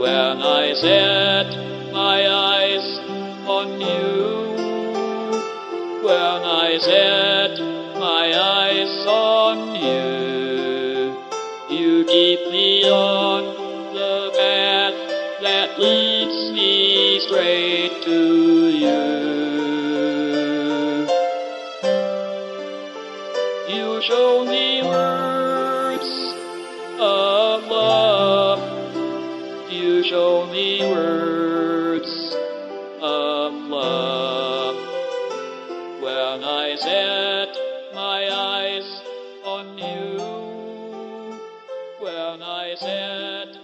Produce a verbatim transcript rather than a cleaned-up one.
when I set my eyes on you, when I set my eyes on you, you keep me on the path that leads me straight to you. You show me words of love, you show me words of love, when I set my eyes on you, when I set